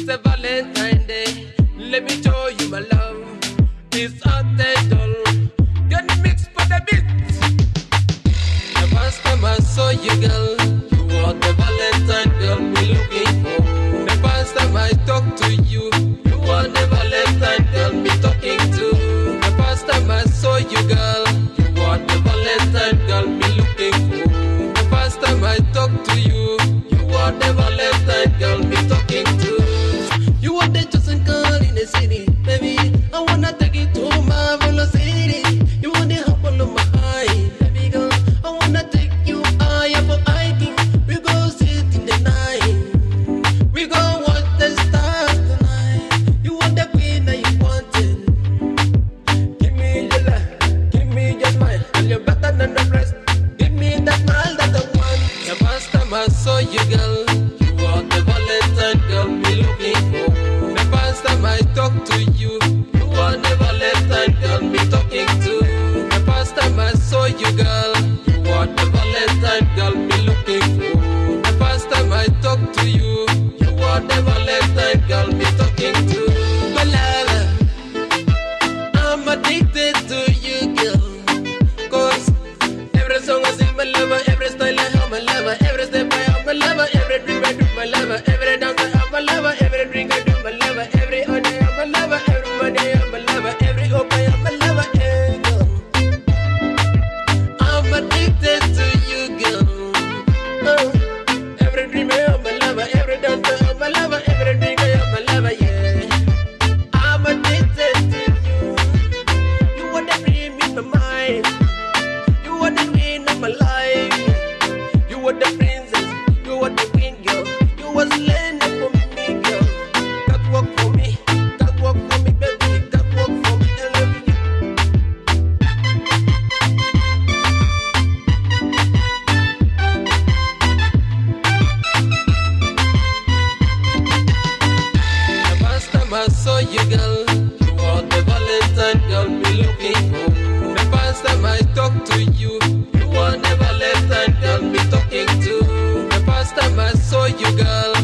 a Valentine Day. Let me show you my love. It's accidental. Get mixed for the beat. The first time I saw you, girl, you are the Valentine girl me looking for. The first time I talked to you, you are the Valentine girl me talking to. The first time I saw you, girl, you are the Valentine girl me looking for. The first time I talked to you, you are the Valentine girl me talking to. You are the chosen girl in the city, baby. I wanna take you to my velocity. You are the apple of my eye, baby girl. I wanna take you higher for hiking. We go sit in the night. We go watch the stars tonight. You are the queen that you wanted. Give me your love, give me your smile. Girl, you're better than the rest. Give me that smile that I want. The first time I saw you, girl, you are the Valentine girl me looking for. The first time I talked to you, you are the Valentine girl me talking to. The first time I saw you, girl, you are the Valentine girl me looking for. The first time I talked to you, you are the Valentine girl me talking to. My lover, I'm addicted to you, girl. Cause every song I sing, my lover, every style I have, my lover, every step I have, my lover, every dream I do, my lover, every dance I have, my lover, every drink I do, my lover, every honey I have, my lover, every money I have, my lover, every hope I have, my lover, hey, girl. I'm addicted to you, girl. Every dream I have, my lover, every dance I have, my lover, every drink I have, my lover, yeah. I'm addicted to you. You are the dream in my mind. You are the queen of my life. You are the princess. You are the queen, girl. You was land for me, girl. That work for me. That work for me, baby. That work for me. I love you. The first time I saw you, girl, you are the Valentine girl me looking for. The first time I talked to you, you are the Valentine girl me talking to. The first time I saw you, girl,